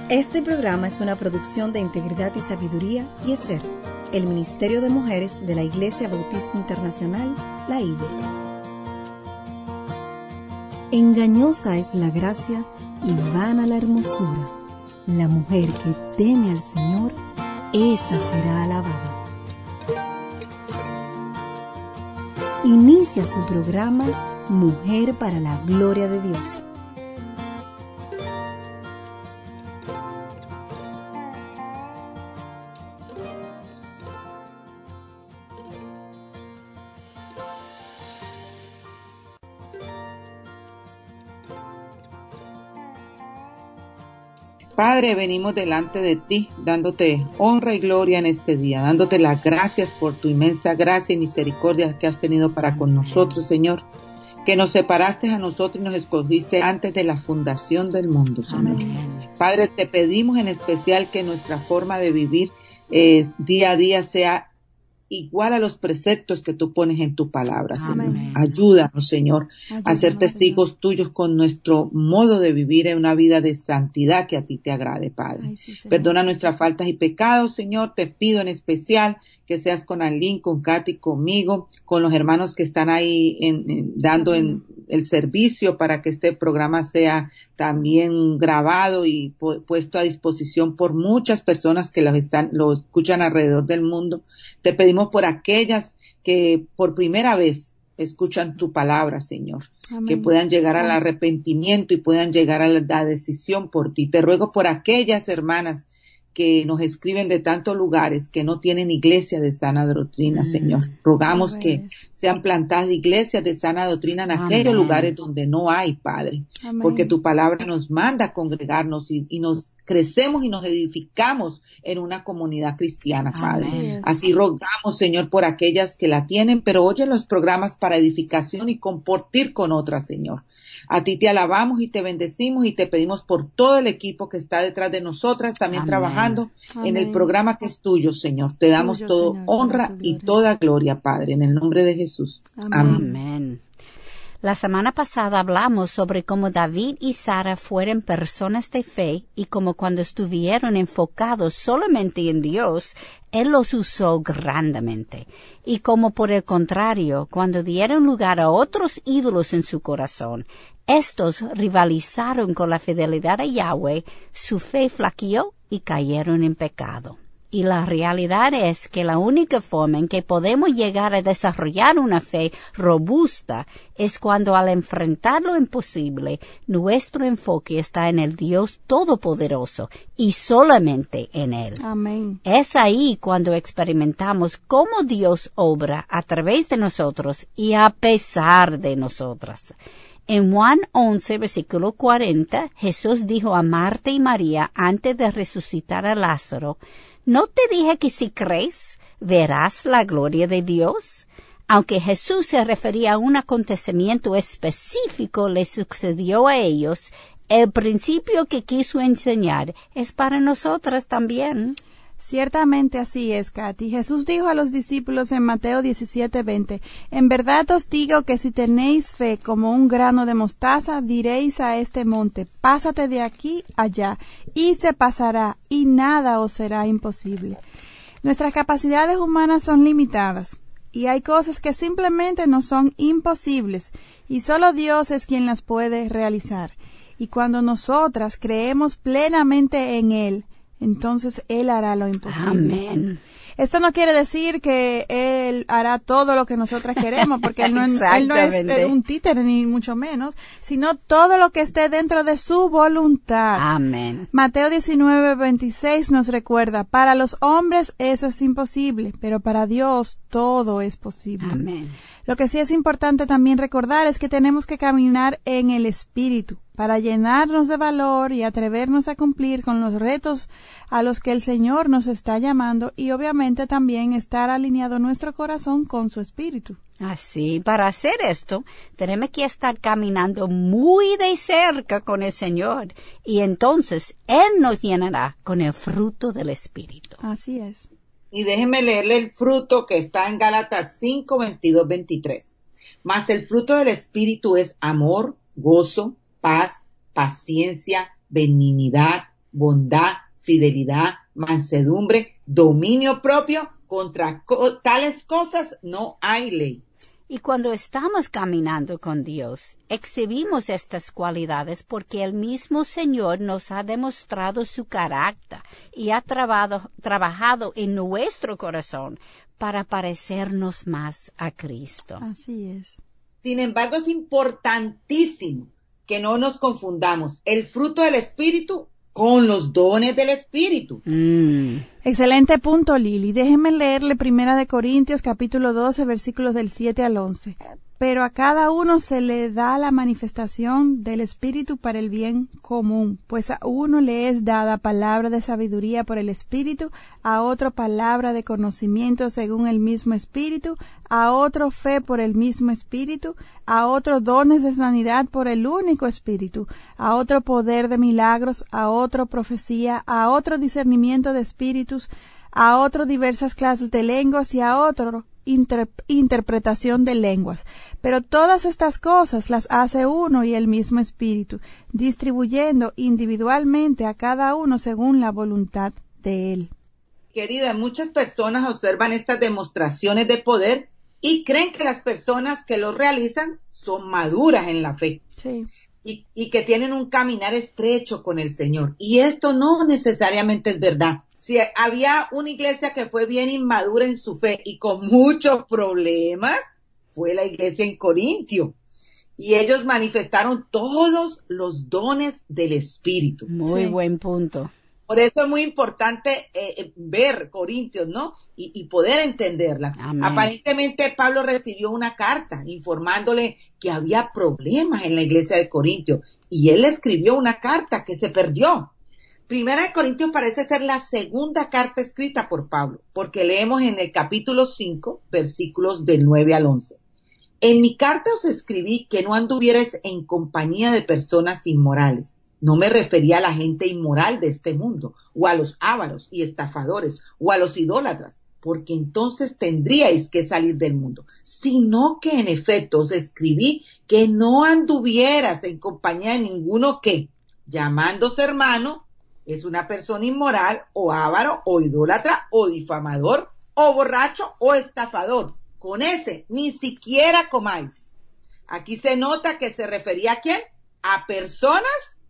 Este programa es una producción de Integridad y Sabiduría y ESER, el Ministerio de Mujeres de la Iglesia Bautista Internacional, la IBI. Engañosa es la gracia y vana la hermosura. La mujer que teme al Señor, esa será alabada. Inicia su programa Mujer para la Gloria de Dios. Padre, venimos delante de ti, dándote honra y gloria en este día, dándote las gracias por tu inmensa gracia y misericordia que has tenido para con nosotros, Señor, que nos separaste a nosotros y nos escogiste antes de la fundación del mundo, Señor. Amén. Padre, te pedimos en especial que nuestra forma de vivir día a día sea igual a los preceptos que tú pones en tu palabra, Señor. Amén. Ayúdanos, Señor, a ser testigos tuyos con nuestro modo de vivir en una vida de santidad que a ti te agrade, Padre. Ay, sí, perdona nuestras faltas y pecados, Señor. Te pido en especial que seas con Alín, con Katy, conmigo, con los hermanos que están ahí dando en el servicio para que este programa sea también grabado y puesto a disposición por muchas personas que lo escuchan alrededor del mundo. Te pedimos por aquellas que por primera vez escuchan tu palabra, Señor, amén, que puedan llegar al arrepentimiento y puedan llegar a la decisión por ti. Te ruego por aquellas hermanas que nos escriben de tantos lugares que no tienen iglesia de sana doctrina, Señor. Rogamos que sean plantadas iglesias de sana doctrina en aquellos lugares donde no hay, Padre, amén, porque tu palabra nos manda a congregarnos y nos crecemos y nos edificamos en una comunidad cristiana, Padre. Amén. Así rogamos, Señor, por aquellas que la tienen, pero oyen los programas para edificación y compartir con otras, Señor. A ti te alabamos y te bendecimos y te pedimos por todo el equipo que está detrás de nosotras, también amén, trabajando amén, en el programa que es tuyo, Señor. Te damos todo Señor, honra y toda gloria, Padre, en el nombre de Jesús. Amén. Amén. La semana pasada hablamos sobre cómo David y Sara fueron personas de fe y cómo cuando estuvieron enfocados solamente en Dios, Él los usó grandemente. Y cómo por el contrario, cuando dieron lugar a otros ídolos en su corazón, estos rivalizaron con la fidelidad a Yahweh, su fe flaqueó y cayeron en pecado. Y la realidad es que la única forma en que podemos llegar a desarrollar una fe robusta es cuando al enfrentar lo imposible, nuestro enfoque está en el Dios Todopoderoso y solamente en Él. Amén. Es ahí cuando experimentamos cómo Dios obra a través de nosotros y a pesar de nosotras. En Juan 11, versículo 40, Jesús dijo a Marta y María antes de resucitar a Lázaro, ¿no te dije que si crees, verás la gloria de Dios? Aunque Jesús se refería a un acontecimiento específico le sucedió a ellos, el principio que quiso enseñar es para nosotras también. Ciertamente así es, Katy. Jesús dijo a los discípulos en Mateo 17:20, en verdad os digo que si tenéis fe como un grano de mostaza, diréis a este monte, pásate de aquí allá, y se pasará, y nada os será imposible. Nuestras capacidades humanas son limitadas, y hay cosas que simplemente no son imposibles, y solo Dios es quien las puede realizar. Y cuando nosotras creemos plenamente en Él, entonces Él hará lo imposible. Amén. Esto no quiere decir que Él hará todo lo que nosotras queremos, porque Él no es un títere, ni mucho menos, sino todo lo que esté dentro de su voluntad. Amén. Mateo 19:26 nos recuerda, para los hombres eso es imposible, pero para Dios todo es posible. Amén. Lo que sí es importante también recordar es que tenemos que caminar en el Espíritu para llenarnos de valor y atrevernos a cumplir con los retos a los que el Señor nos está llamando y obviamente también estar alineado nuestro corazón con su Espíritu. Así, para hacer esto, tenemos que estar caminando muy de cerca con el Señor y entonces Él nos llenará con el fruto del Espíritu. Así es. Y déjenme leerle el fruto que está en Gálatas 5:22-23. Mas el fruto del Espíritu es amor, gozo, paz, paciencia, benignidad, bondad, fidelidad, mansedumbre, dominio propio. Contra tales cosas no hay ley. Y cuando estamos caminando con Dios, exhibimos estas cualidades porque el mismo Señor nos ha demostrado su carácter y ha trabajado en nuestro corazón para parecernos más a Cristo. Así es. Sin embargo, es importantísimo que no nos confundamos el fruto del Espíritu con los dones del Espíritu. Excelente punto, Lili. Déjenme leerle 1 Corintios capítulo 12, versículos del 7 al 11. Pero a cada uno se le da la manifestación del Espíritu para el bien común, pues a uno le es dada palabra de sabiduría por el Espíritu, a otro palabra de conocimiento según el mismo Espíritu, a otro fe por el mismo Espíritu, a otro dones de sanidad por el único Espíritu, a otro poder de milagros, a otro profecía, a otro discernimiento de espíritus, a otro diversas clases de lenguas y a otro interpretación de lenguas. Pero todas estas cosas las hace uno y el mismo Espíritu, distribuyendo individualmente a cada uno según la voluntad de Él. Querida, muchas personas observan estas demostraciones de poder y creen que las personas que lo realizan son maduras en la fe. Sí. Y que tienen un caminar estrecho con el Señor. Y esto no necesariamente es verdad. Si había una iglesia que fue bien inmadura en su fe y con muchos problemas, fue la iglesia en Corintio. Y ellos manifestaron todos los dones del Espíritu. Muy buen punto. Por eso es muy importante ver Corintios, ¿no? Y poder entenderla. Amén. Aparentemente Pablo recibió una carta informándole que había problemas en la iglesia de Corintio. Y él escribió una carta que se perdió. 1 Corintios parece ser la segunda carta escrita por Pablo, porque leemos en el capítulo 5, versículos del 9 al 11. En mi carta os escribí que no anduvierais en compañía de personas inmorales. No me refería a la gente inmoral de este mundo, o a los ávaros y estafadores, o a los idólatras, porque entonces tendríais que salir del mundo, sino que en efecto os escribí que no anduvieras en compañía de ninguno que, llamándose hermano, es una persona inmoral, o avaro, o idólatra, o difamador, o borracho, o estafador. Con ese ni siquiera comáis. Aquí se nota que se refería ¿a quién? A personas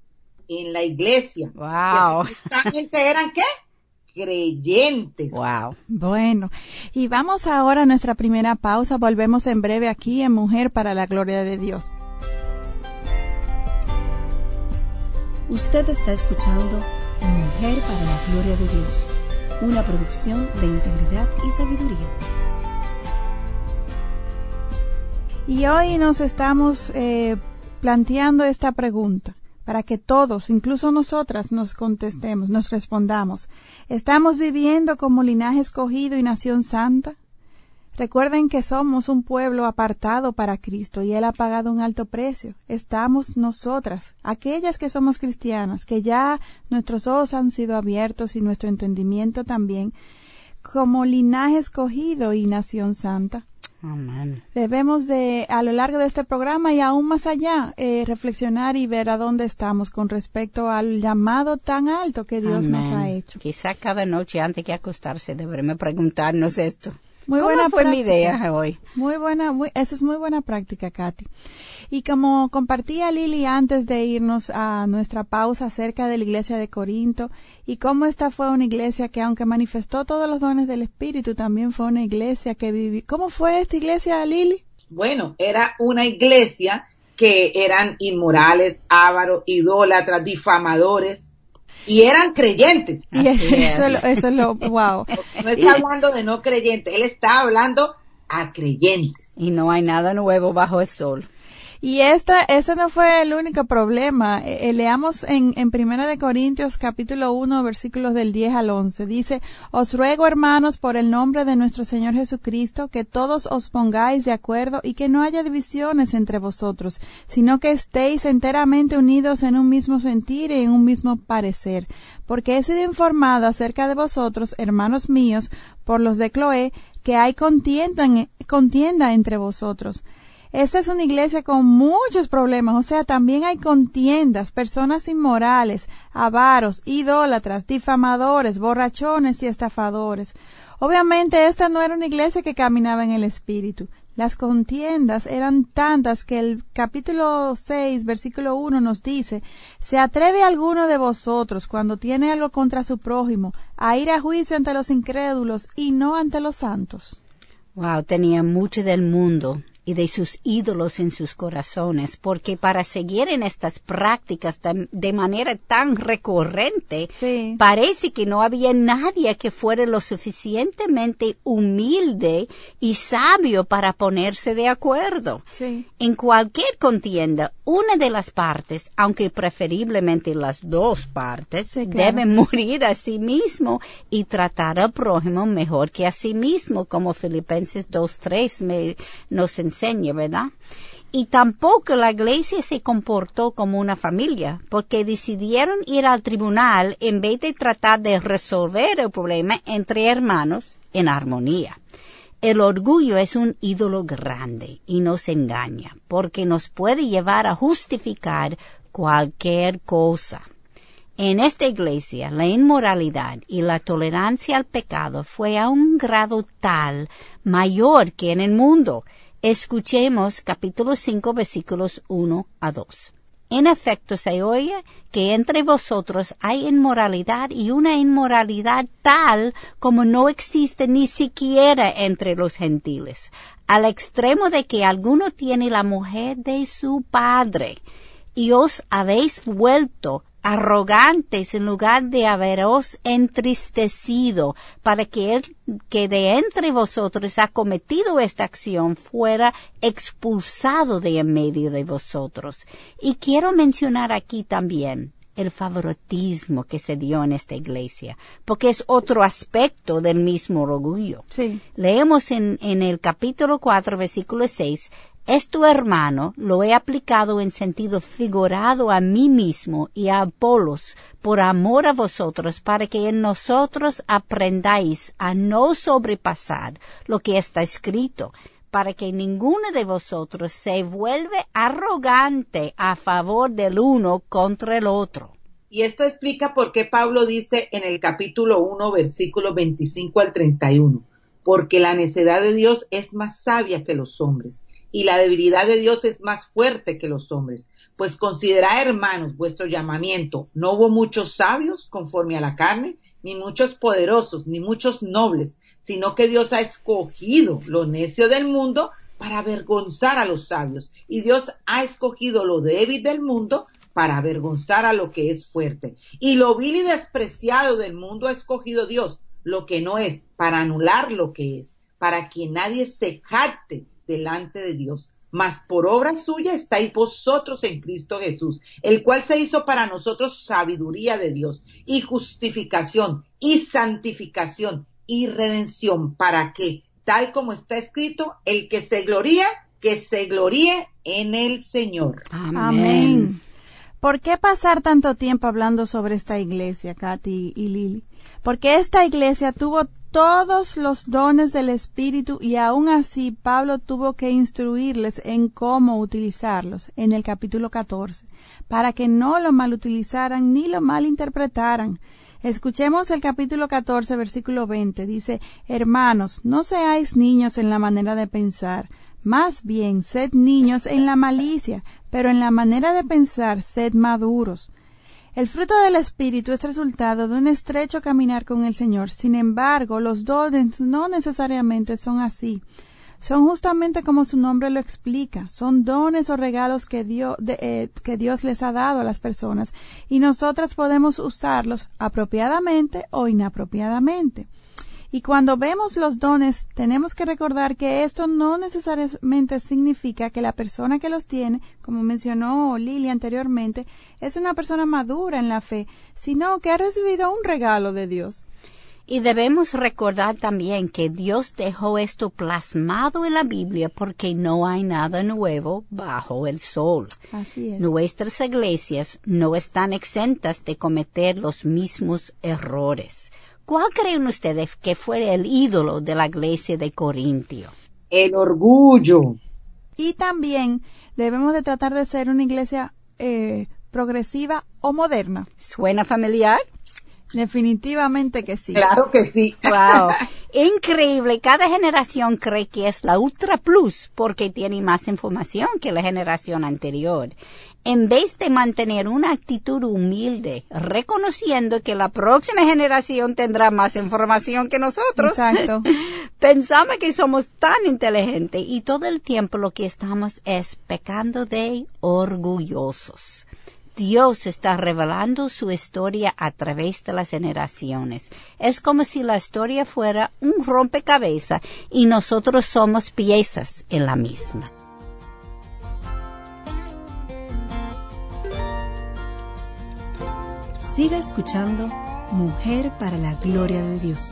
en la iglesia. Wow. Que supuestamente eran ¿qué? Creyentes. Wow. Bueno, y vamos ahora a nuestra primera pausa. Volvemos en breve aquí en Mujer para la Gloria de Dios. Usted está escuchando Mujer para la Gloria de Dios, una producción de Integridad y Sabiduría. Y hoy nos estamos planteando esta pregunta para que todos, incluso nosotras, nos contestemos, nos respondamos. ¿Estamos viviendo como linaje escogido y nación santa? Recuerden que somos un pueblo apartado para Cristo y Él ha pagado un alto precio. Estamos nosotras, aquellas que somos cristianas, que ya nuestros ojos han sido abiertos y nuestro entendimiento también, como linaje escogido y nación santa. Amén. Debemos de, a lo largo de este programa y aún más allá, reflexionar y ver a dónde estamos con respecto al llamado tan alto que Dios nos ha hecho. Quizá cada noche antes que acostarse deberemos preguntarnos esto. Muy ¿Cómo buena fue práctica. mi idea hoy? Muy buena, esa es muy buena práctica, Katy. Y como compartía Lili antes de irnos a nuestra pausa acerca de la iglesia de Corinto y cómo esta fue una iglesia que aunque manifestó todos los dones del Espíritu, también fue una iglesia que vivió. ¿Cómo fue esta iglesia, Lili? Bueno, era una iglesia que eran inmorales, ávaros, idólatras, difamadores. Y eran creyentes. Y eso es lo wow. No está hablando de no creyentes, él está hablando a creyentes. Y no hay nada nuevo bajo el sol. Y ese no fue el único problema. Leamos en 1 Corintios capítulo 1 versículos del 10 al 11. Dice, os ruego hermanos por el nombre de nuestro Señor Jesucristo que todos os pongáis de acuerdo y que no haya divisiones entre vosotros, sino que estéis enteramente unidos en un mismo sentir y en un mismo parecer. Porque he sido informado acerca de vosotros, hermanos míos, por los de Cloé, que hay contienda entre vosotros. Esta es una iglesia con muchos problemas, o sea, también hay contiendas, personas inmorales, avaros, idólatras, difamadores, borrachones y estafadores. Obviamente esta no era una iglesia que caminaba en el Espíritu. Las contiendas eran tantas que el capítulo 6, versículo 1 nos dice: ¿Se atreve alguno de vosotros, cuando tiene algo contra su prójimo, a ir a juicio ante los incrédulos y no ante los santos? Wow, tenía mucho del mundo y de sus ídolos en sus corazones, porque para seguir en estas prácticas de manera tan recurrente, sí, parece que no había nadie que fuera lo suficientemente humilde y sabio para ponerse de acuerdo. Sí. En cualquier contienda, una de las partes, aunque preferiblemente las dos partes, sí, claro, debe morir a sí mismo y tratar al prójimo mejor que a sí mismo, como Filipenses 2:3 nos enseña, ¿verdad? Y tampoco la iglesia se comportó como una familia, porque decidieron ir al tribunal en vez de tratar de resolver el problema entre hermanos en armonía. El orgullo es un ídolo grande y nos engaña, porque nos puede llevar a justificar cualquier cosa. En esta iglesia, la inmoralidad y la tolerancia al pecado fue a un grado tal mayor que en el mundo. Escuchemos capítulo 5, versículos 1 a 2. En efecto, se oye que entre vosotros hay inmoralidad, y una inmoralidad tal como no existe ni siquiera entre los gentiles, al extremo de que alguno tiene la mujer de su padre, y os habéis vuelto arrogantes en lugar de haberos entristecido, para que el que de entre vosotros ha cometido esta acción fuera expulsado de en medio de vosotros. Y quiero mencionar aquí también el favoritismo que se dio en esta iglesia, porque es otro aspecto del mismo orgullo. Sí. Leemos en el capítulo 4, versículo 6, «Esto, hermano, lo he aplicado en sentido figurado a mí mismo y a Apolos, por amor a vosotros, para que en nosotros aprendáis a no sobrepasar lo que está escrito, para que ninguno de vosotros se vuelve arrogante a favor del uno contra el otro». Y esto explica por qué Pablo dice en el capítulo 1, versículos 25 al 31, «Porque la necedad de Dios es más sabia que los hombres, y la debilidad de Dios es más fuerte que los hombres. Pues considerad, hermanos, vuestro llamamiento. No hubo muchos sabios conforme a la carne, ni muchos poderosos, ni muchos nobles, sino que Dios ha escogido lo necio del mundo para avergonzar a los sabios, y Dios ha escogido lo débil del mundo para avergonzar a lo que es fuerte. Y lo vil y despreciado del mundo ha escogido Dios, lo que no es, para anular lo que es, para que nadie se jacte delante de Dios. Mas por obra suya estáis vosotros en Cristo Jesús, el cual se hizo para nosotros sabiduría de Dios, y justificación, y santificación, y redención, para que, tal como está escrito, el que se gloríe en el Señor. Amén. ¿Por qué pasar tanto tiempo hablando sobre esta iglesia, Katy y Lili? Porque esta iglesia tuvo todos los dones del Espíritu, y aún así Pablo tuvo que instruirles en cómo utilizarlos en el capítulo 14, para que no lo malutilizaran ni lo malinterpretaran. Escuchemos el capítulo 14, versículo 20. Dice: «Hermanos, no seáis niños en la manera de pensar, más bien sed niños en la malicia, pero en la manera de pensar sed maduros». El fruto del Espíritu es resultado de un estrecho caminar con el Señor. Sin embargo, los dones no necesariamente son así. Son justamente como su nombre lo explica. Son dones o regalos que Dios les ha dado a las personas, y nosotras podemos usarlos apropiadamente o inapropiadamente. Y cuando vemos los dones, tenemos que recordar que esto no necesariamente significa que la persona que los tiene, como mencionó Lili anteriormente, es una persona madura en la fe, sino que ha recibido un regalo de Dios. Y debemos recordar también que Dios dejó esto plasmado en la Biblia porque no hay nada nuevo bajo el sol. Así es. Nuestras iglesias no están exentas de cometer los mismos errores. ¿Cuál creen ustedes que fue el ídolo de la iglesia de Corintio? El orgullo. Y también debemos de tratar de ser una iglesia progresiva o moderna. ¿Suena familiar? Definitivamente que sí. Claro que sí. Wow, increíble. Cada generación cree que es la Ultra Plus porque tiene más información que la generación anterior. En vez de mantener una actitud humilde, reconociendo que la próxima generación tendrá más información que nosotros. Exacto. Pensamos que somos tan inteligentes y todo el tiempo lo que estamos es pecando de orgullosos. Dios está revelando su historia a través de las generaciones. Es como si la historia fuera un rompecabezas y nosotros somos piezas en la misma. Siga escuchando Mujer para la Gloria de Dios.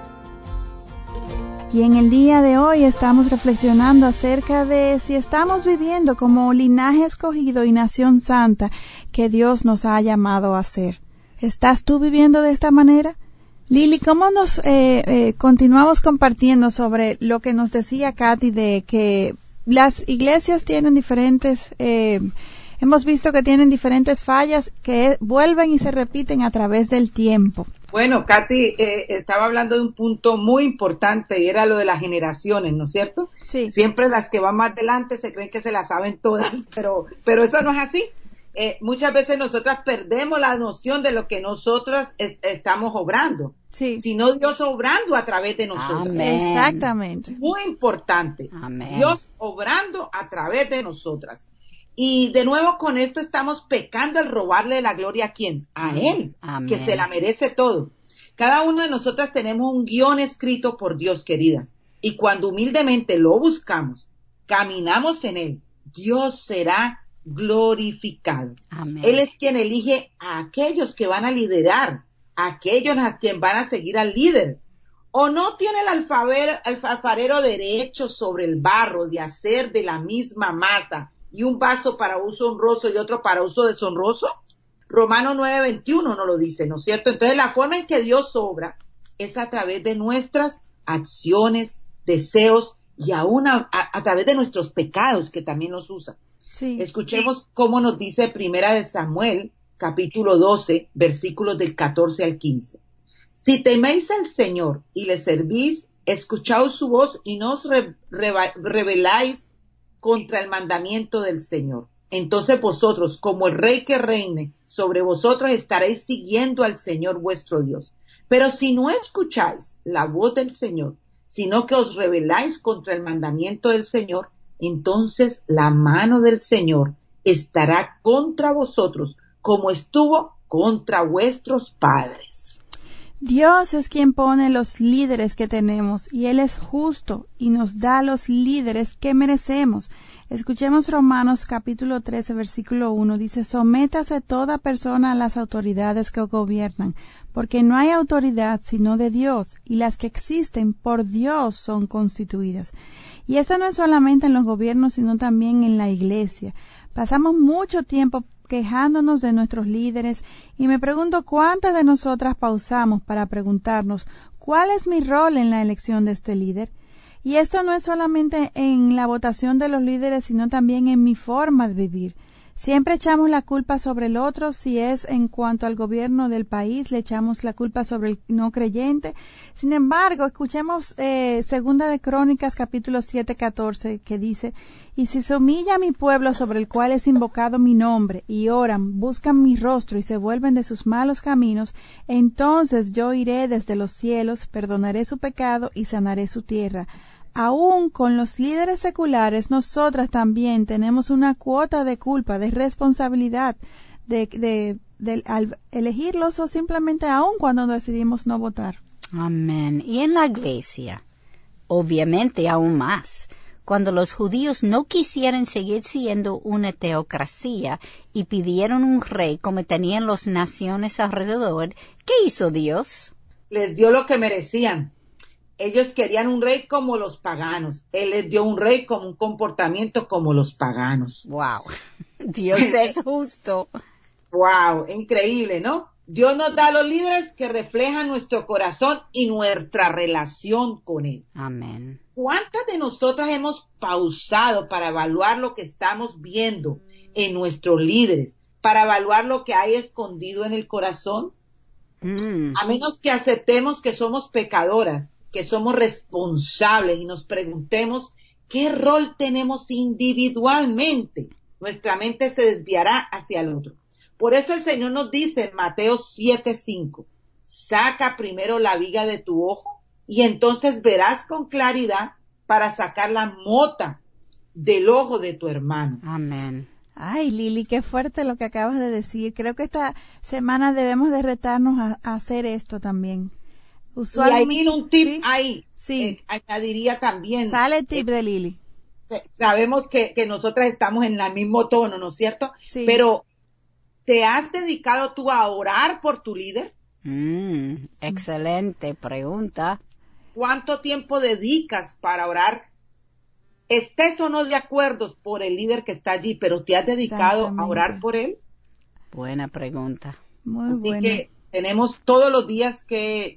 Y en el día de hoy estamos reflexionando acerca de si estamos viviendo como linaje escogido y nación santa que Dios nos ha llamado a ser. ¿Estás tú viviendo de esta manera? Lili, ¿cómo nos continuamos compartiendo sobre lo que nos decía Katy de que las iglesias tienen diferentes, hemos visto que tienen diferentes fallas que vuelven y se repiten a través del tiempo? Bueno, Katy estaba hablando de un punto muy importante y era lo de las generaciones, ¿no es cierto? Sí. Siempre las que van más adelante se creen que se las saben todas, pero eso no es así. Muchas veces nosotras perdemos la noción de lo que nosotras estamos obrando, sí, sino Dios obrando a través de nosotros. Amén. Exactamente. Muy importante. Amén. Dios obrando a través de nosotras. Y de nuevo con esto estamos pecando al robarle la gloria ¿a quién? A Él, Amén. que se la merece todo. Cada una de nosotras tenemos un guión escrito por Dios, queridas. Y cuando humildemente lo buscamos, caminamos en Él, Dios será glorificado. Amén. Él es quien elige a aquellos que van a liderar, a aquellos a quien van a seguir al líder. ¿O no tiene el alfarero derecho sobre el barro de hacer de la misma masa y un vaso para uso honroso y otro para uso deshonroso? Romanos 9:21 nos lo dice, ¿no es cierto? Entonces la forma en que Dios obra es a través de nuestras acciones, deseos y aún a través de nuestros pecados que también nos usa. Sí. Escuchemos cómo nos dice Primera de Samuel, capítulo 12, versículos del 14 al 15. Si teméis al Señor y le servís, escuchaos su voz y no os rebeláis contra el mandamiento del Señor. Entonces vosotros, como el rey que reine sobre vosotros, estaréis siguiendo al Señor vuestro Dios. Pero si no escucháis la voz del Señor, sino que os rebeláis contra el mandamiento del Señor, entonces la mano del Señor estará contra vosotros, como estuvo contra vuestros padres. Dios es quien pone los líderes que tenemos y Él es justo y nos da los líderes que merecemos. Escuchemos Romanos capítulo 13 versículo 1. Dice, sométase toda persona a las autoridades que gobiernan, porque no hay autoridad sino de Dios, y las que existen por Dios son constituidas. Y esto no es solamente en los gobiernos, sino también en la iglesia. Pasamos mucho tiempo quejándonos de nuestros líderes y me pregunto cuántas de nosotras pausamos para preguntarnos ¿cuál es mi rol en la elección de este líder? Y esto no es solamente en la votación de los líderes, sino también en mi forma de vivir. Siempre echamos la culpa sobre el otro, si es en cuanto al gobierno del país, le echamos la culpa sobre el no creyente. Sin embargo, escuchemos Segunda de Crónicas, capítulo 7:14, que dice, y si se humilla mi pueblo sobre el cual es invocado mi nombre, y oran, buscan mi rostro y se vuelven de sus malos caminos, entonces yo iré desde los cielos, perdonaré su pecado y sanaré su tierra. Aún con los líderes seculares, nosotras también tenemos una cuota de culpa, de responsabilidad, al elegirlos o simplemente aún cuando decidimos no votar. Amén. Y en la iglesia, obviamente aún más, cuando los judíos no quisieron seguir siendo una teocracia y pidieron un rey como tenían las naciones alrededor, ¿qué hizo Dios? Les dio lo que merecían. Ellos querían un rey como los paganos. Él les dio un rey con un comportamiento como los paganos. Wow, Dios es justo. Wow, increíble, ¿no? Dios nos da a los líderes que reflejan nuestro corazón y nuestra relación con Él. Amén. ¿cuántas de nosotras hemos pausado para evaluar lo que estamos viendo en nuestros líderes, para evaluar lo que hay escondido en el corazón? A menos que aceptemos que somos pecadoras, que somos responsables y nos preguntemos qué rol tenemos individualmente, nuestra mente se desviará hacia el otro. Por eso el Señor nos dice en Mateo 7:5, saca primero la viga de tu ojo y entonces verás con claridad para sacar la mota del ojo de tu hermano. Amén. Ay, Lili, qué fuerte lo que acabas de decir. Creo que esta semana debemos de retarnos a hacer esto también. Usualmente, y ahí un tip ¿sí? ahí, sí. Añadiría también. Sale el tip de Lili. Sabemos que nosotras estamos en el mismo tono, ¿no es cierto? Sí. Pero, ¿te has dedicado tú a orar por tu líder? Excelente pregunta. ¿Cuánto tiempo dedicas para orar? Estés o no de acuerdo por el líder que está allí, pero ¿te has dedicado a orar por él? Buena pregunta. Muy Así buena. que tenemos todos los días que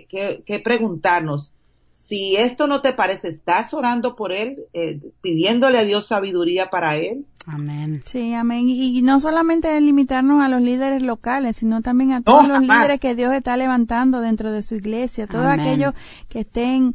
preguntarnos, si esto no te parece, ¿estás orando por él, pidiéndole a Dios sabiduría para él? Amén. Sí, amén. Y no solamente limitarnos a los líderes locales, sino también a todos los líderes que Dios está levantando dentro de su iglesia, todos aquellos que estén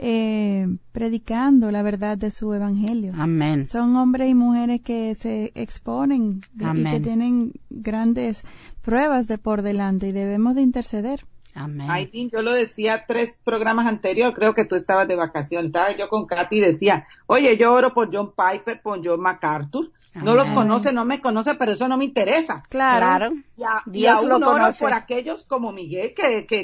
predicando la verdad de su evangelio. Amén. Son hombres y mujeres que se exponen y que tienen grandes pruebas por delante y debemos de interceder. Amén. Aitín, yo lo decía 3 programas anteriores, creo que tú estabas de vacaciones, estaba yo con Katy y decía, oye, yo oro por John Piper, por John MacArthur, no los conoce, no me conoce, pero eso no me interesa. Claro. Y aún lo oro por aquellos como Miguel,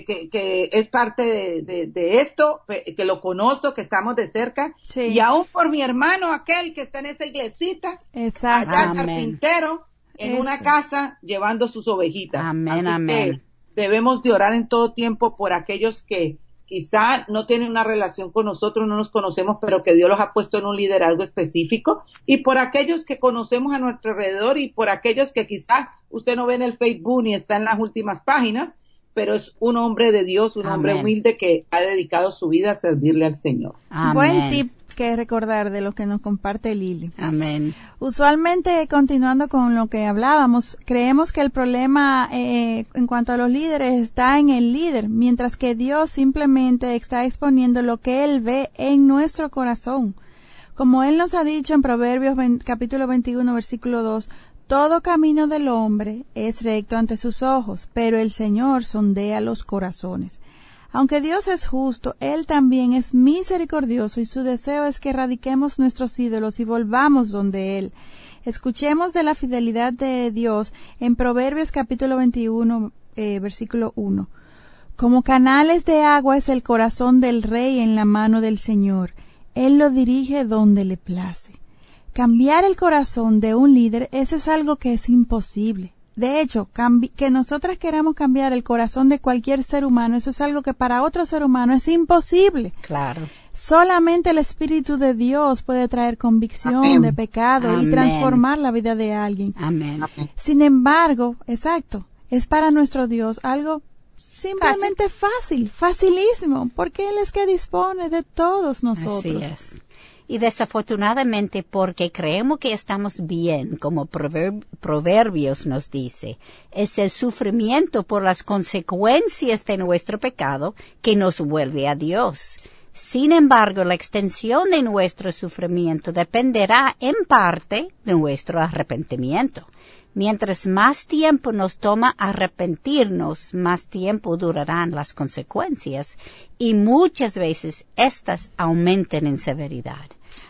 que es parte de esto, que lo conozco, que estamos de cerca, sí. Y aún por mi hermano, aquel que está en esa iglesita, exacto. allá carpintero, en una casa, llevando sus ovejitas. Amén, Así amén. que debemos de orar en todo tiempo por aquellos que quizá no tienen una relación con nosotros, no nos conocemos, pero que Dios los ha puesto en un liderazgo específico, y por aquellos que conocemos a nuestro alrededor, y por aquellos que quizá usted no ve en el Facebook ni está en las últimas páginas, pero es un hombre de Dios, un hombre humilde que ha dedicado su vida a servirle al Señor. Amén. Buen tip que recordar de lo que nos comparte Lili. Amén. Usualmente, continuando con lo que hablábamos, creemos que el problema en cuanto a los líderes está en el líder, mientras que Dios simplemente está exponiendo lo que Él ve en nuestro corazón. Como Él nos ha dicho en Proverbios capítulo 21, versículo 2, todo camino del hombre es recto ante sus ojos, pero el Señor sondea los corazones. Aunque Dios es justo, Él también es misericordioso y su deseo es que erradiquemos nuestros ídolos y volvamos donde Él. Escuchemos de la fidelidad de Dios en Proverbios capítulo 21, versículo 1. Como canales de agua es el corazón del rey en la mano del Señor. Él lo dirige donde le place. Cambiar el corazón de un líder, eso es algo que es imposible. De hecho, que nosotras queramos cambiar el corazón de cualquier ser humano, eso es algo que para otro ser humano es imposible. Claro. Solamente el Espíritu de Dios puede traer convicción de pecado y transformar la vida de alguien. Amén. Sin embargo, exacto, es para nuestro Dios algo simplemente fácil, facilísimo, porque Él es que dispone de todos nosotros. Así es. Y desafortunadamente, porque creemos que estamos bien, como Proverbios nos dice, es el sufrimiento por las consecuencias de nuestro pecado que nos vuelve a Dios. Sin embargo, la extensión de nuestro sufrimiento dependerá en parte de nuestro arrepentimiento. Mientras más tiempo nos toma arrepentirnos, más tiempo durarán las consecuencias y muchas veces éstas aumentan en severidad.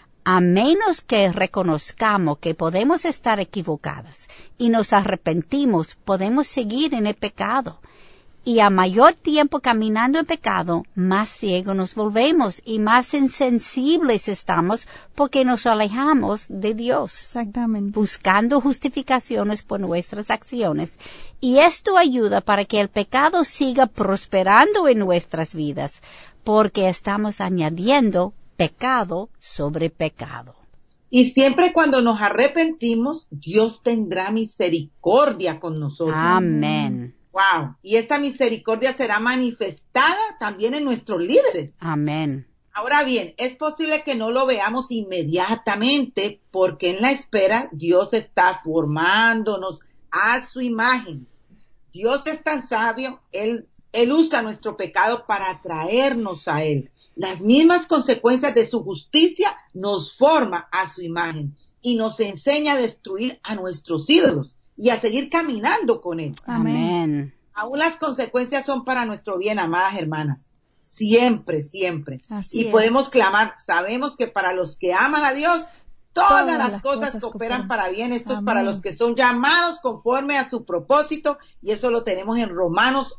A menos que reconozcamos que podemos estar equivocadas y nos arrepentimos, podemos seguir en el pecado. Y a mayor tiempo caminando en pecado, más ciegos nos volvemos y más insensibles estamos porque nos alejamos de Dios. Exactamente. Buscando justificaciones por nuestras acciones. Y esto ayuda para que el pecado siga prosperando en nuestras vidas, porque estamos añadiendo pecado sobre pecado. Y siempre cuando nos arrepentimos, Dios tendrá misericordia con nosotros. Amén. Wow. Y esta misericordia será manifestada también en nuestros líderes. Amén. Ahora bien, es posible que no lo veamos inmediatamente porque en la espera Dios está formándonos a su imagen. Dios es tan sabio, Él usa nuestro pecado para atraernos a Él. Las mismas consecuencias de su justicia nos forma a su imagen y nos enseña a destruir a nuestros ídolos y a seguir caminando con Él. Amén. Aún las consecuencias son para nuestro bien, amadas hermanas. Siempre, siempre. Así y es. podemos clamar, sabemos que para los que aman a Dios, todas las cosas cooperan para bien. Esto es para los que son llamados conforme a su propósito, y eso lo tenemos en Romanos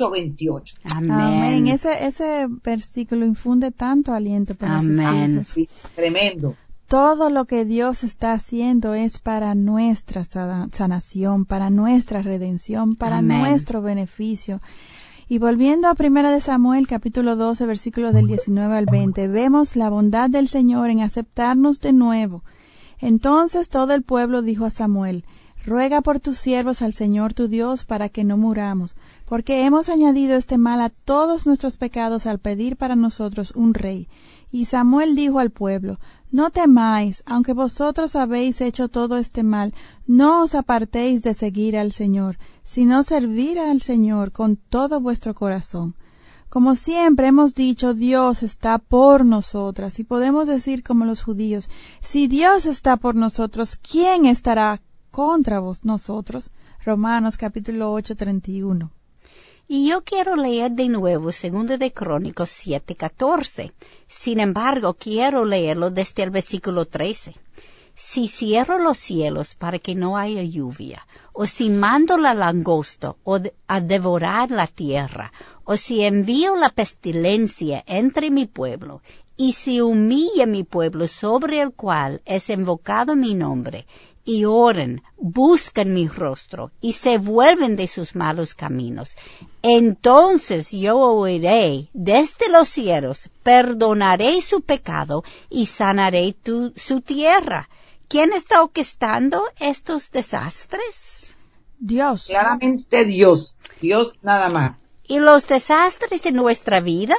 8:28. Amén. Ese versículo infunde tanto aliento para Amén. sus hijos. Tremendo. Todo lo que Dios está haciendo es para nuestra sanación, para nuestra redención, para Amén. nuestro beneficio. Y volviendo a 1 de Samuel, capítulo 12, versículos del 19 al 20, vemos la bondad del Señor en aceptarnos de nuevo. Entonces todo el pueblo dijo a Samuel: ruega por tus siervos al Señor tu Dios para que no muramos, porque hemos añadido este mal a todos nuestros pecados al pedir para nosotros un rey. Y Samuel dijo al pueblo: no temáis, aunque vosotros habéis hecho todo este mal, no os apartéis de seguir al Señor, sino servir al Señor con todo vuestro corazón. Como siempre hemos dicho, Dios está por nosotras, y podemos decir como los judíos: si Dios está por nosotros, ¿quién estará contra nosotros? Romanos capítulo 8:31. Y yo quiero leer de nuevo 2 de Crónicos 7:14. Sin embargo, quiero leerlo desde el versículo 13. Si cierro los cielos para que no haya lluvia, o si mando la langosta a devorar la tierra, o si envío la pestilencia entre mi pueblo, y si humilla mi pueblo sobre el cual es invocado mi nombre, y oren, buscan mi rostro, y se vuelven de sus malos caminos, entonces yo oiré desde los cielos, perdonaré su pecado, y sanaré su tierra. ¿Quién está orquestando estos desastres? Dios. Claramente Dios nada más. ¿Y los desastres en nuestra vida?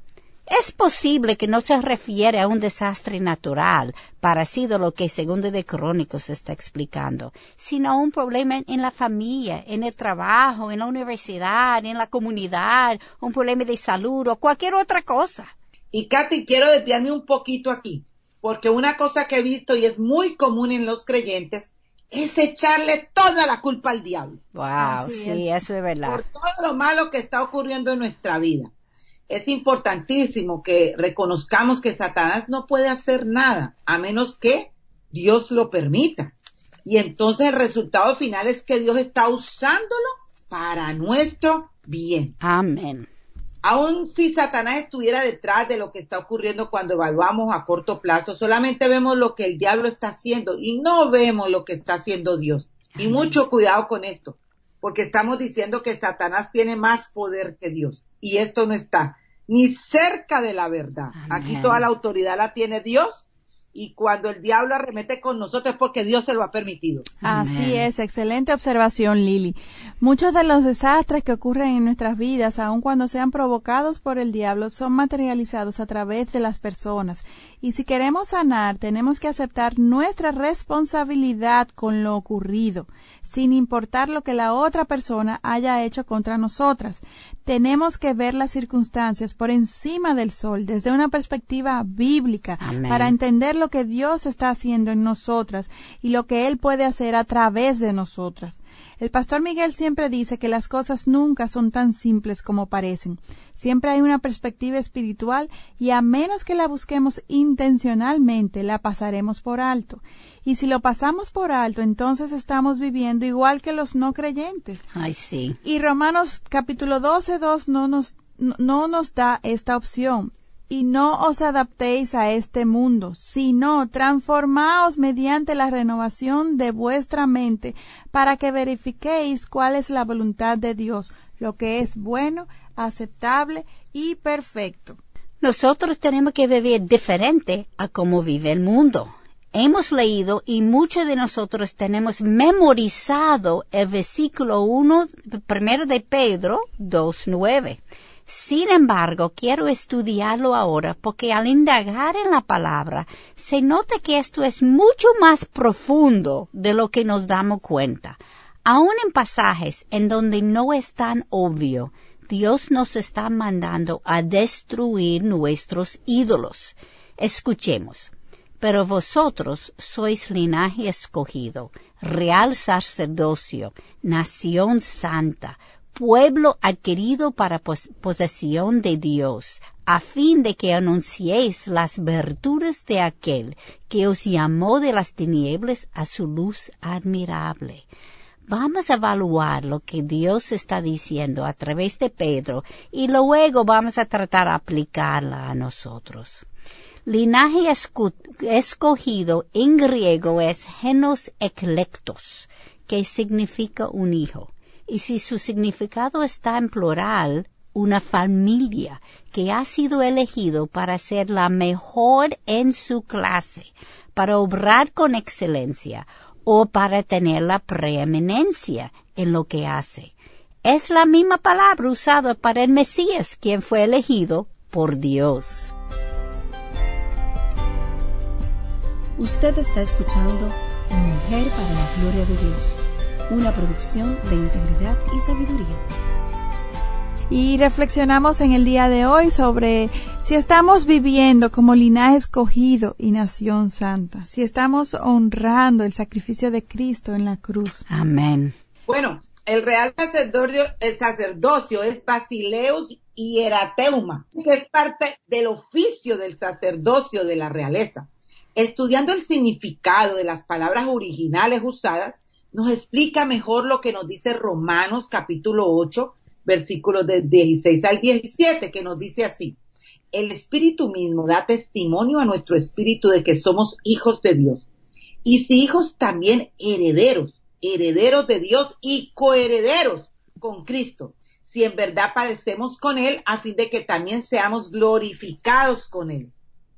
Es posible que no se refiere a un desastre natural, parecido a lo que 2 de Crónicos está explicando, sino a un problema en la familia, en el trabajo, en la universidad, en la comunidad, un problema de salud o cualquier otra cosa. Y Katy, quiero desviarme un poquito aquí, porque una cosa que he visto y es muy común en los creyentes es echarle toda la culpa al diablo. Wow, sí, eso es verdad. Por todo lo malo que está ocurriendo en nuestra vida. Es importantísimo que reconozcamos que Satanás no puede hacer nada a menos que Dios lo permita. Y entonces el resultado final es que Dios está usándolo para nuestro bien. Amén. Aun si Satanás estuviera detrás de lo que está ocurriendo cuando evaluamos a corto plazo, solamente vemos lo que el diablo está haciendo y no vemos lo que está haciendo Dios. Y mucho cuidado con esto, porque estamos diciendo que Satanás tiene más poder que Dios. Y esto no está ni cerca de la verdad. Amén. Aquí toda la autoridad la tiene Dios, y cuando el diablo arremete con nosotros es porque Dios se lo ha permitido. Así es, excelente observación, Lili. Muchos de los desastres que ocurren en nuestras vidas, aun cuando sean provocados por el diablo, son materializados a través de las personas. Y si queremos sanar, tenemos que aceptar nuestra responsabilidad con lo ocurrido, sin importar lo que la otra persona haya hecho contra nosotras. Tenemos que ver las circunstancias por encima del sol, desde una perspectiva bíblica, Amén. para entender lo que Dios está haciendo en nosotras y lo que Él puede hacer a través de nosotras. El pastor Miguel siempre dice que las cosas nunca son tan simples como parecen. Siempre hay una perspectiva espiritual y a menos que la busquemos intencionalmente, la pasaremos por alto. Y si lo pasamos por alto, entonces estamos viviendo igual que los no creyentes. Ay, sí. Y Romanos capítulo 12:2 no nos da esta opción. Y no os adaptéis a este mundo, sino transformaos mediante la renovación de vuestra mente, para que verifiquéis cuál es la voluntad de Dios, lo que es bueno, aceptable y perfecto. Nosotros tenemos que vivir diferente a cómo vive el mundo. Hemos leído y muchos de nosotros tenemos memorizado el versículo 1 de Pedro 2:9. Sin embargo, quiero estudiarlo ahora porque al indagar en la palabra, se nota que esto es mucho más profundo de lo que nos damos cuenta. Aún en pasajes en donde no es tan obvio, Dios nos está mandando a destruir nuestros ídolos. Escuchemos. Pero vosotros sois linaje escogido, real sacerdocio, nación santa, pueblo adquirido para posesión de Dios, a fin de que anunciéis las virtudes de aquel que os llamó de las tinieblas a su luz admirable. Vamos a evaluar lo que Dios está diciendo a través de Pedro y luego vamos a tratar de aplicarla a nosotros. Linaje escogido en griego es genos eklektos, que significa un hijo. Y si su significado está en plural, una familia que ha sido elegido para ser la mejor en su clase, para obrar con excelencia o para tener la preeminencia en lo que hace. Es la misma palabra usada para el Mesías, quien fue elegido por Dios. Usted está escuchando Mujer para la Gloria de Dios, una producción de Integridad y Sabiduría. Y reflexionamos en el día de hoy sobre si estamos viviendo como linaje escogido y nación santa, si estamos honrando el sacrificio de Cristo en la cruz. Amén. Bueno, el real sacerdocio es basileus y hierateuma, que es parte del oficio del sacerdocio de la realeza. Estudiando el significado de las palabras originales usadas, nos explica mejor lo que nos dice Romanos capítulo 8, versículos de 16 al 17, que nos dice así: el Espíritu mismo da testimonio a nuestro espíritu de que somos hijos de Dios. Y si hijos, también herederos, herederos de Dios y coherederos con Cristo, si en verdad padecemos con Él, a fin de que también seamos glorificados con Él.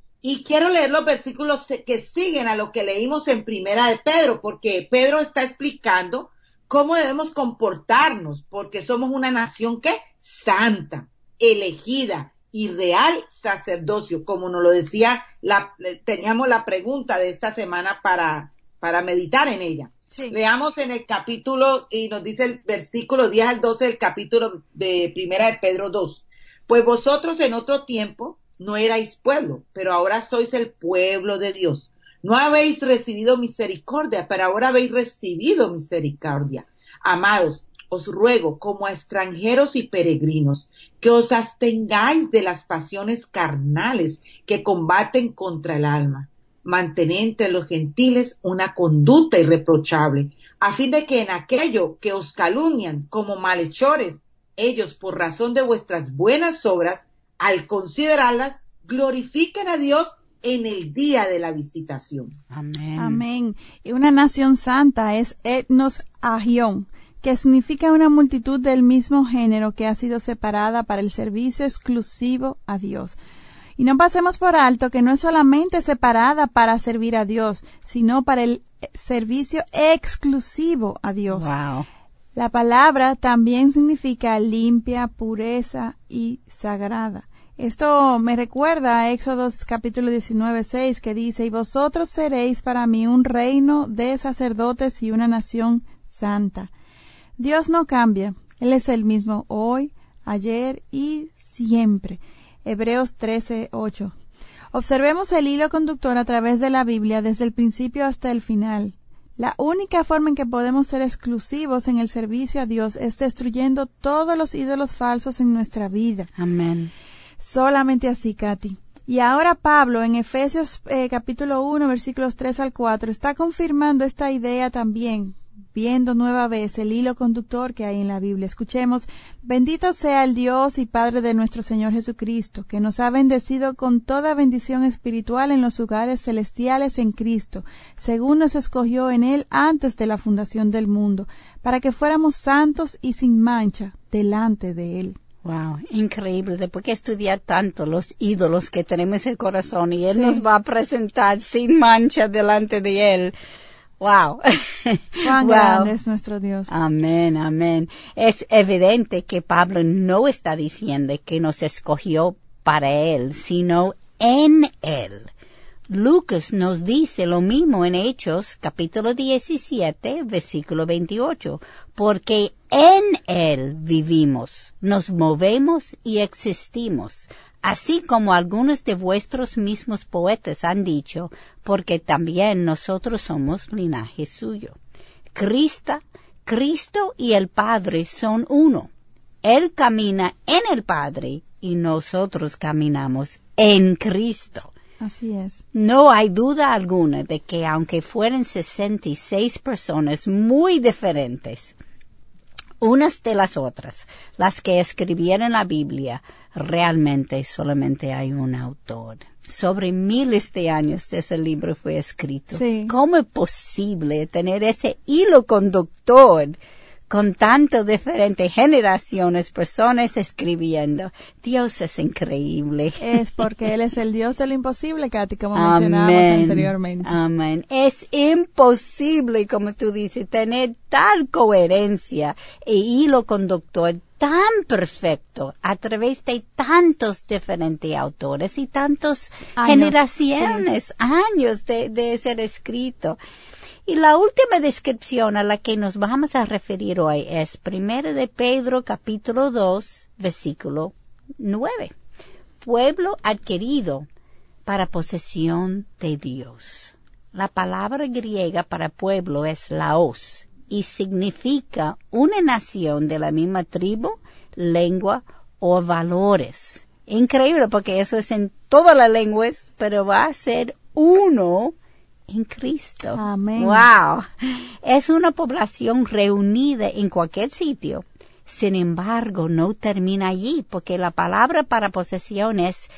Y quiero leer los versículos que siguen a lo que leímos en Primera de Pedro, porque Pedro está explicando cómo debemos comportarnos, porque somos una nación ¿qué? Santa, elegida y real sacerdocio, como nos lo decía, teníamos la pregunta de esta semana para meditar en ella. Sí. Leamos en el capítulo, y nos dice el versículo 10 al 12 del capítulo de Primera de Pedro 2. Pues vosotros en otro tiempo no erais pueblo, pero ahora sois el pueblo de Dios. No habéis recibido misericordia, pero ahora habéis recibido misericordia. Amados, os ruego, como a extranjeros y peregrinos, que os abstengáis de las pasiones carnales que combaten contra el alma. Mantened entre los gentiles una conducta irreprochable, a fin de que en aquello que os calumnian como malhechores, ellos por razón de vuestras buenas obras, al considerarlas, glorifiquen a Dios en el día de la visitación. Amén. Amén. Y una nación santa es etnos agión, que significa una multitud del mismo género que ha sido separada para el servicio exclusivo a Dios. Y no pasemos por alto que no es solamente separada para servir a Dios, sino para el servicio exclusivo a Dios. Wow. La palabra también significa limpia, pureza y sagrada. Esto me recuerda a Éxodo capítulo 19:6, que dice: y vosotros seréis para mí un reino de sacerdotes y una nación santa. Dios no cambia, Él es el mismo hoy, ayer y siempre. Hebreos 13:8. Observemos el hilo conductor a través de la Biblia desde el principio hasta el final. La única forma en que podemos ser exclusivos en el servicio a Dios es destruyendo todos los ídolos falsos en nuestra vida. Amén. Solamente así, Katy. Y ahora Pablo, en Efesios capítulo 1, versículos 3 al 4, está confirmando esta idea también, viendo nueva vez el hilo conductor que hay en la Biblia. Escuchemos: bendito sea el Dios y Padre de nuestro Señor Jesucristo, que nos ha bendecido con toda bendición espiritual en los lugares celestiales en Cristo, según nos escogió en Él antes de la fundación del mundo, para que fuéramos santos y sin mancha delante de Él. Wow, increíble. Después que estudiar tanto los ídolos que tenemos en el corazón y Él nos va a presentar sin mancha delante de Él. Wow. Cuán grande es nuestro Dios. Amén, amén. Es evidente que Pablo no está diciendo que nos escogió para Él, sino en Él. Lucas nos dice lo mismo en Hechos, capítulo 17, versículo 28, porque en Él vivimos, nos movemos y existimos, así como algunos de vuestros mismos poetas han dicho, porque también nosotros somos linaje suyo. Cristo y el Padre son uno. Él camina en el Padre y nosotros caminamos en Cristo. Así es. No hay duda alguna de que aunque fueran 66 personas muy diferentes, unas de las otras, las que escribieron la Biblia, realmente solamente hay un autor. Sobre miles de años ese libro fue escrito. Sí. ¿Cómo es posible tener ese hilo conductor con tantas diferentes generaciones, personas escribiendo? Dios es increíble. Es porque Él es el Dios de lo imposible, Katy, como mencionábamos anteriormente. Amén. Es imposible, como tú dices, tener tal coherencia e hilo conductor tan perfecto a través de tantos diferentes autores y tantos generaciones, años de ser escrito. Y la última descripción a la que nos vamos a referir hoy es 1 de Pedro capítulo 2, versículo 9. Pueblo adquirido para posesión de Dios. La palabra griega para pueblo es laos y significa una nación de la misma tribu, lengua o valores. Increíble porque eso es en todas las lenguas, pero va a ser uno en Cristo. Amén. Wow. Es una población reunida en cualquier sitio. Sin embargo, no termina allí, porque la palabra para posesión es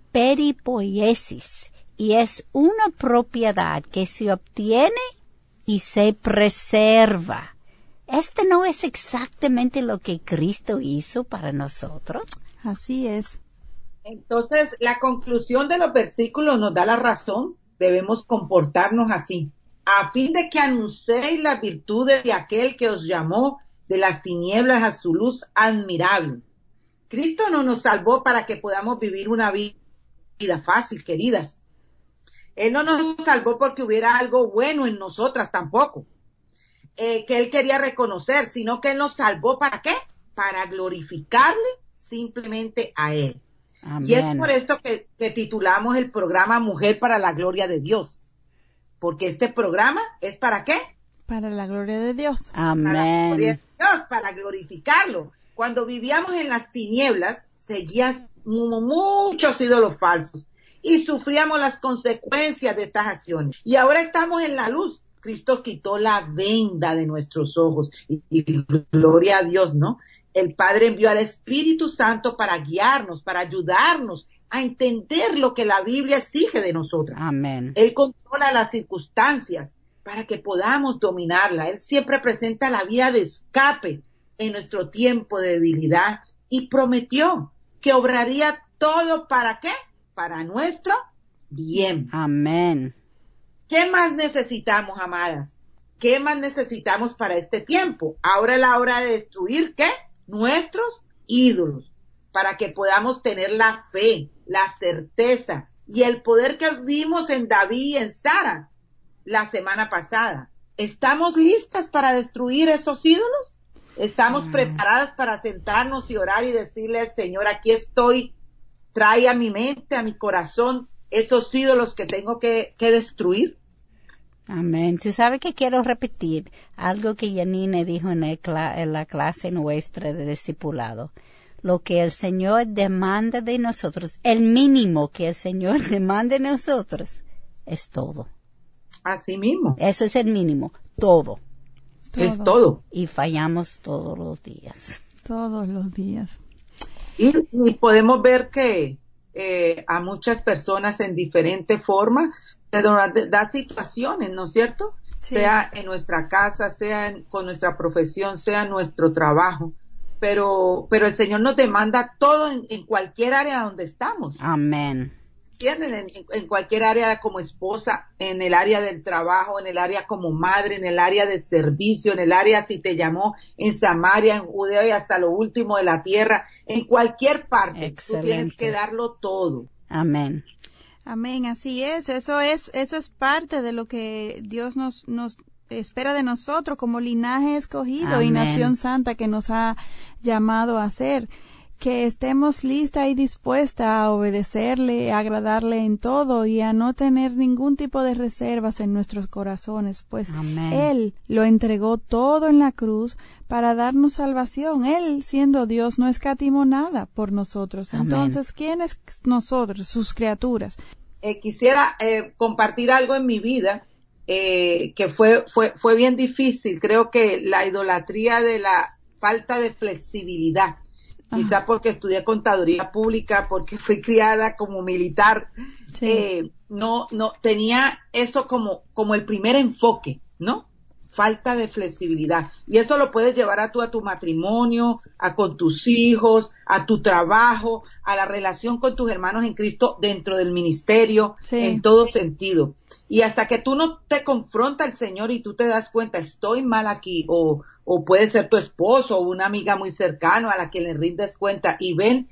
peripoiesis, y es una propiedad que se obtiene y se preserva. ¿Este no es exactamente lo que Cristo hizo para nosotros? Así es. Entonces, la conclusión de los versículos nos da la razón. Debemos comportarnos así, a fin de que anunciéis las virtudes de aquel que os llamó de las tinieblas a su luz admirable. Cristo no nos salvó para que podamos vivir una vida fácil, queridas. Él no nos salvó porque hubiera algo bueno en nosotras tampoco, que Él quería reconocer, sino que Él nos salvó ¿para qué? Para glorificarle simplemente a Él. Amén. Y es por esto que titulamos el programa Mujer para la Gloria de Dios. Porque este programa es ¿para qué? Para la gloria de Dios. Amén. Para la gloria de Dios, para glorificarlo. Cuando vivíamos en las tinieblas, seguías muchos ídolos falsos y sufríamos las consecuencias de estas acciones. Y ahora estamos en la luz. Cristo quitó la venda de nuestros ojos. Y gloria a Dios, ¿no? El Padre envió al Espíritu Santo para guiarnos, para ayudarnos a entender lo que la Biblia exige de nosotras. Amén. Él controla las circunstancias para que podamos dominarla. Él siempre presenta la vía de escape en nuestro tiempo de debilidad y prometió que obraría todo ¿para qué? Para nuestro bien. Amén. ¿Qué más necesitamos, amadas? ¿Qué más necesitamos para este tiempo? Ahora es la hora de destruir, ¿qué? Nuestros ídolos, para que podamos tener la fe, la certeza y el poder que vimos en David y en Sara la semana pasada. ¿Estamos listas para destruir esos ídolos? ¿Estamos preparadas para sentarnos y orar y decirle al Señor, aquí estoy, trae a mi mente, a mi corazón, esos ídolos que tengo que destruir? Amén. Tú sabes que quiero repetir algo que Janine dijo en la clase nuestra de discipulado. Lo que el Señor demanda de nosotros, el mínimo que el Señor demanda de nosotros, es todo. Así mismo. Eso es el mínimo, todo. Es todo. Y fallamos todos los días. Todos los días. Y podemos ver que a muchas personas en diferente forma se da situaciones, ¿no es cierto? Sí. Sea en nuestra casa, sea con nuestra profesión, sea en nuestro trabajo. Pero el Señor nos demanda todo en cualquier área donde estamos. Amén. ¿entienden? En cualquier área como esposa, en el área del trabajo, en el área como madre, en el área de servicio, en el área si te llamó en Samaria, en Judea y hasta lo último de la tierra, en cualquier parte. Excelente. Tú tienes que darlo todo. Amén. Amén, así es. Eso es parte de lo que Dios nos espera de nosotros como linaje escogido. Amén. Y nación santa que nos ha llamado a ser. Que estemos listas y dispuestas a obedecerle, a agradarle en todo y a no tener ningún tipo de reservas en nuestros corazones, pues Amén. Él lo entregó todo en la cruz para darnos salvación. Él, siendo Dios, no escatimó nada por nosotros. Amén. Entonces, ¿quiénes nosotros, sus criaturas? Quisiera compartir algo en mi vida que fue bien difícil. Creo que la idolatría de la falta de flexibilidad. Quizá porque estudié contaduría pública, porque fui criada como militar, Sí. no tenía eso como el primer enfoque, ¿no? Falta de flexibilidad. Y eso lo puedes llevar a tu matrimonio, con tus hijos, a tu trabajo, a la relación con tus hermanos en Cristo dentro del ministerio, Sí. en todo sentido. Y hasta que tú no te confronta el Señor y tú te das cuenta, estoy mal aquí, o puede ser tu esposo o una amiga muy cercana a la que le rindes cuenta y ven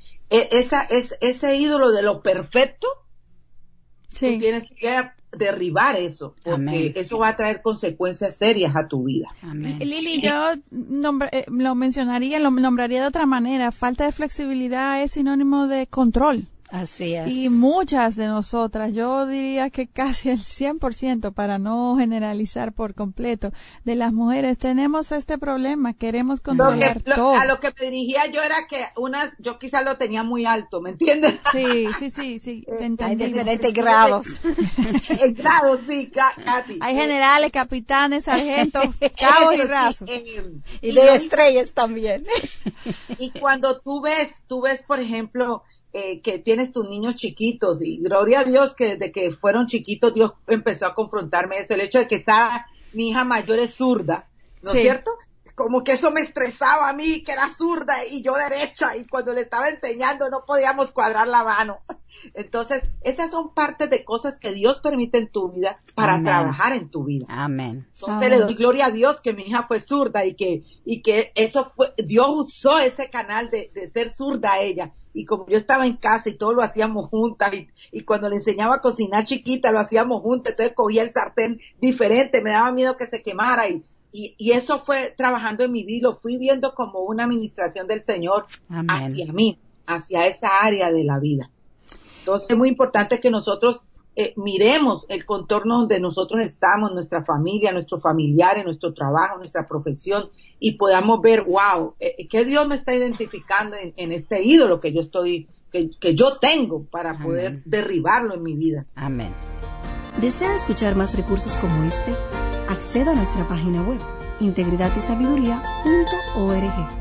ese ídolo de lo perfecto, Sí. tú tienes que derribar eso, porque Amén. eso va a traer consecuencias serias a tu vida. Amén. Lili, yo lo nombraría de otra manera. Falta de flexibilidad es sinónimo de control. Así es. Y muchas de nosotras, yo diría que casi el 100%, para no generalizar por completo, de las mujeres tenemos este problema, queremos controlar todo. A lo que me dirigía yo era que yo quizás lo tenía muy alto, ¿me entiendes? Sí, te Hay entendí. diferentes grados. En grado, sí, Katy. Hay generales, capitanes, sargentos, cabos y rasos. Y de estrellas también. Y cuando tú ves, por ejemplo, que tienes tus niños chiquitos, y gloria a Dios que desde que fueron chiquitos Dios empezó a confrontarme eso, el hecho de que Sara, mi hija mayor, es zurda, ¿no es cierto? Como que eso me estresaba a mí, que era zurda y yo derecha, y cuando le estaba enseñando no podíamos cuadrar la mano. Entonces, esas son partes de cosas que Dios permite en tu vida para Amén. trabajar en tu vida. Amén. Entonces le doy gloria a Dios que mi hija fue zurda y que eso fue, Dios usó ese canal de ser zurda a ella. Y como yo estaba en casa y todo lo hacíamos juntas y cuando le enseñaba a cocinar chiquita lo hacíamos juntas, entonces cogía el sartén diferente, me daba miedo que se quemara y eso fue trabajando en mi vida, lo fui viendo como una administración del Señor. Amén. Hacia mí, hacia esa área de la vida. Entonces es muy importante que nosotros miremos el contorno donde nosotros estamos, nuestra familia, nuestros familiares, nuestro trabajo, nuestra profesión, y podamos ver, wow, que Dios me está identificando en este ídolo que yo tengo para poder derribarlo en mi vida. Amén. ¿Desea escuchar más recursos como este? Acceda a nuestra página web, integridadysabiduría.org.